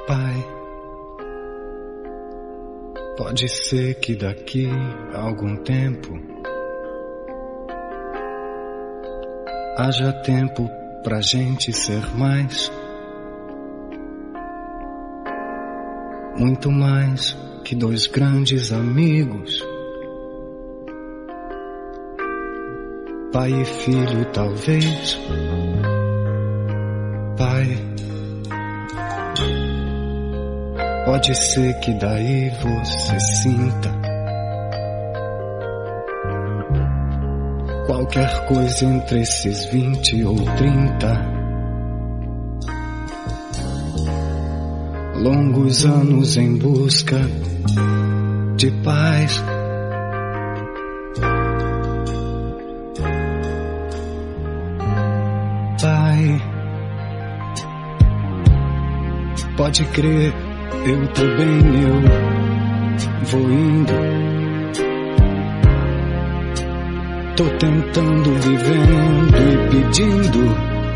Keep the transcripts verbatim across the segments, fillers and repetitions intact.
Pai, pode ser que daqui a algum tempo haja tempo pra gente ser mais, muito mais que dois grandes amigos, pai e filho talvez. Pai, pode ser que daí você sinta qualquer coisa entre esses vinte ou trinta longos anos em busca de paz. Pai, pode crer, eu tô bem, eu vou indo. Tô tentando, vivendo e pedindo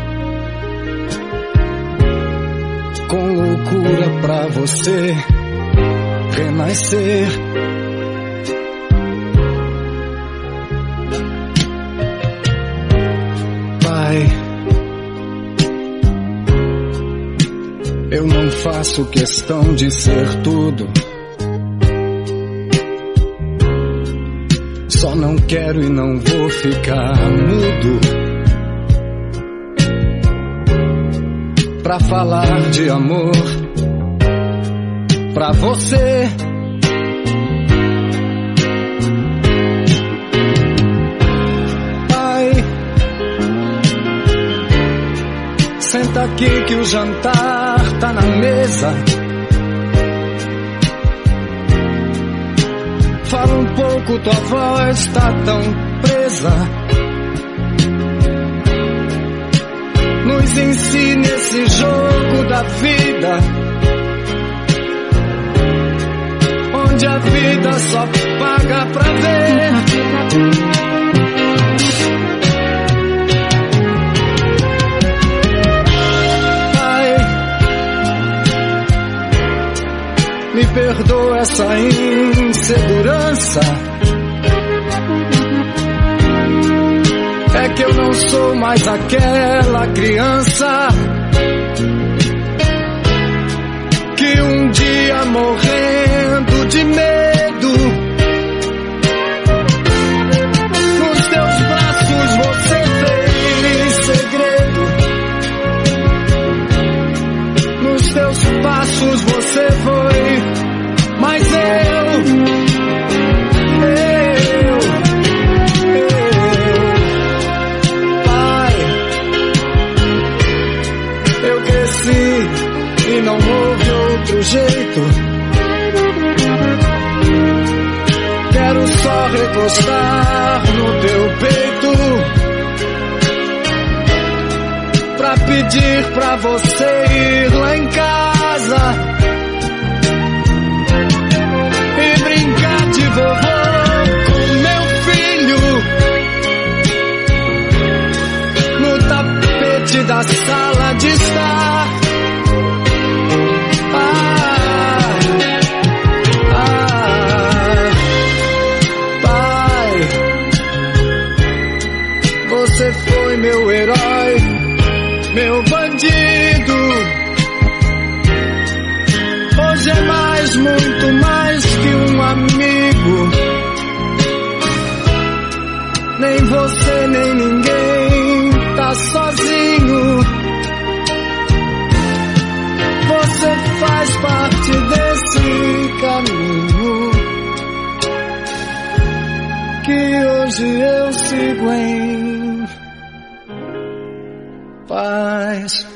com loucura pra você renascer. Pai, eu não faço questão de ser tudo, só não quero e não vou ficar mudo pra falar de amor pra você. Pai, senta aqui que o jantar tá na mesa. Fala um pouco, tua voz tá tão presa. Nos ensine esse jogo da vida, onde a vida só paga pra ver. Pai, me perdoa essa insegurança, é que eu não sou mais aquela criança que um dia morrendo de medo nos teus braços você fez segredo, nos teus passos você foi, mas eu, eu, eu, Pai, eu cresci e não houve outro jeito. Quero só recostar no teu peito pra pedir pra você ir lá em casa e brincar de vovô com meu filho no tapete da sala de estar. Você foi meu herói, meu bandido. Hoje é mais, muito mais que um amigo. Nem você, nem ninguém tá sozinho. Você faz parte desse caminho que hoje eu sigo em paz.